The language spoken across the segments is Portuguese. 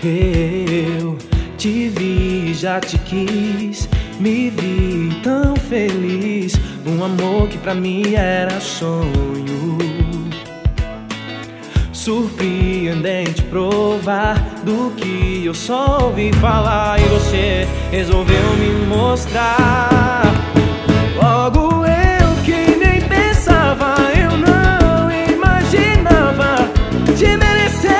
Eu te vi, já te quis, me vi tão feliz. Um amor que pra mim era sonho. Surpreendente provar do que eu só ouvi falar. E você resolveu me mostrar. Logo eu que nem pensava, eu não imaginava te merecer.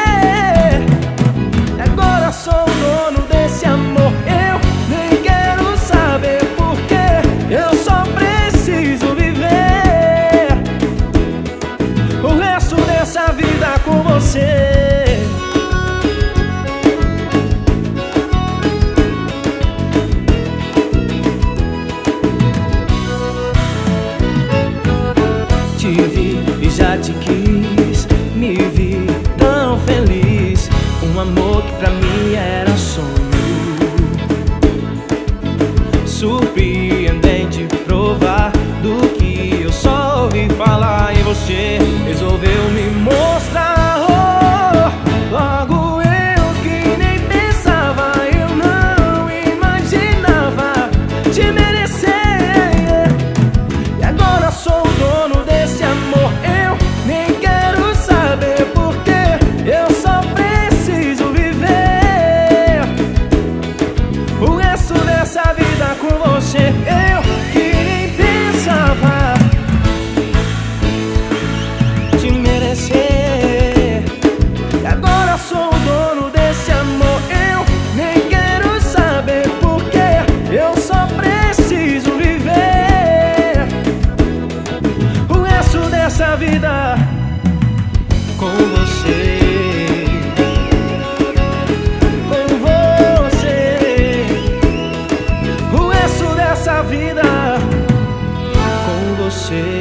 Agora sou o dono desse amor. Eu nem quero saber porquê. Eu só preciso viver o resto dessa vida com você. Te vi e já te quis, me vi tão feliz. Um amor que pra mim era sonho. Surpreendente provar do que eu só ouvi falar. E você resolveu me mostrar. Oh, logo eu que nem pensava, eu não imaginava te merecer. E agora sou o dono desse amor. Eu nem quero saber porquê. Eu só preciso viver o resto dessa vida com você. Eu que nem pensava te merecer. E agora sou o dono desse amor. Eu nem quero saber porquê. Eu só preciso viver o resto dessa vida com você. Com você. O resto dessa vida com você.